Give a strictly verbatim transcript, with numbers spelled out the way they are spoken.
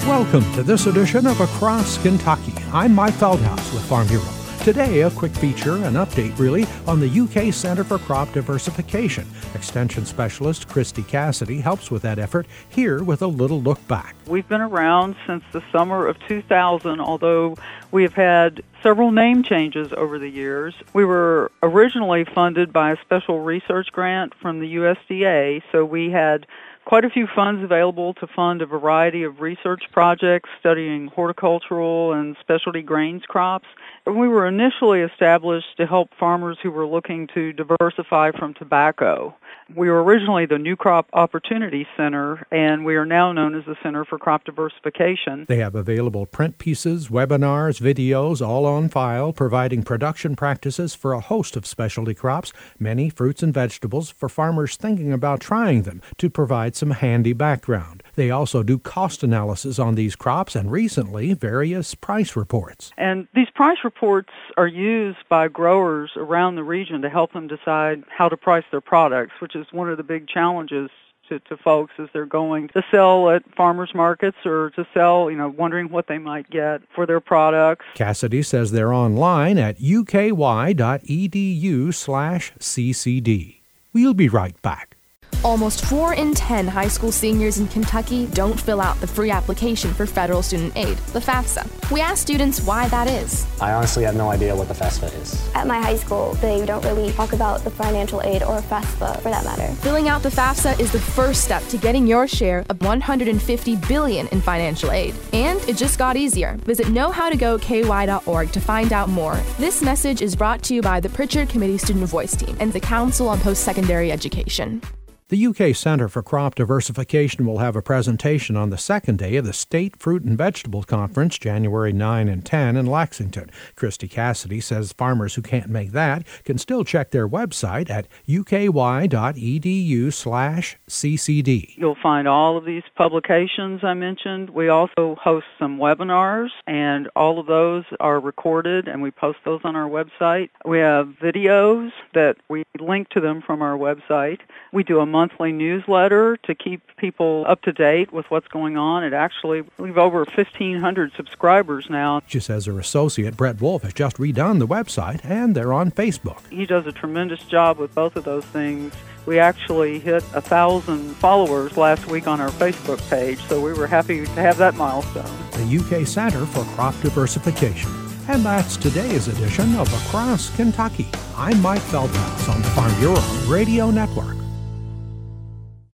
Welcome to this edition of Across Kentucky. I'm Mike Feldhaus with Farm Bureau. Today, a quick feature, an update really, on the U K Center for Crop Diversification. Extension Specialist Christy Cassidy helps with that effort, here with a little look back. We've been around since the summer of two thousand, although we have had several name changes over the years. We were originally funded by a special research grant from the U S D A, so we had quite a few funds available to fund a variety of research projects studying horticultural and specialty grains crops. We were initially established to help farmers who were looking to diversify from tobacco. We were originally the New Crop Opportunity Center, and we are now known as the Center for Crop Diversification. They have available print pieces, webinars, videos, all on file, providing production practices for a host of specialty crops, many fruits and vegetables, for farmers thinking about trying them to provide some handy background. They also do cost analysis on these crops and recently various price reports. And these price reports are used by growers around the region to help them decide how to price their products, which is one of the big challenges to, to folks as they're going to sell at farmers markets or to sell, you know, wondering what they might get for their products. Cassidy says they're online at uky.edu slash ccd. We'll be right back. Almost four in ten high school seniors in Kentucky don't fill out the free application for federal student aid, the FAFSA. We asked students why that is. I honestly have no idea what the FAFSA is. At my high school, they don't really talk about the financial aid or FAFSA for that matter. Filling out the FAFSA is the first step to getting your share of one hundred fifty billion dollars in financial aid. And it just got easier. Visit know how to go k y dot org to find out more. This message is brought to you by the Pritchard Committee Student Voice Team and the Council on Post-Secondary Education. The U K Center for Crop Diversification will have a presentation on the second day of the State Fruit and Vegetable Conference, January ninth and tenth in Lexington. Christy Cassidy says farmers who can't make that can still check their website at uky.edu slash ccd. You'll find all of these publications I mentioned. We also host some webinars, and all of those are recorded, and we post those on our website. We have videos that we link to them from our website. We do a monthly newsletter to keep people up to date with what's going on. It actually, we've over fifteen hundred subscribers now. She says her associate, Brett Wolf, has just redone the website, and they're on Facebook. He does a tremendous job with both of those things. We actually hit a thousand followers last week on our Facebook page, so we were happy to have that milestone. The U K Center for Crop Diversification. And that's today's edition of Across Kentucky. I'm Mike Feldhaus on the Farm Bureau Radio Network.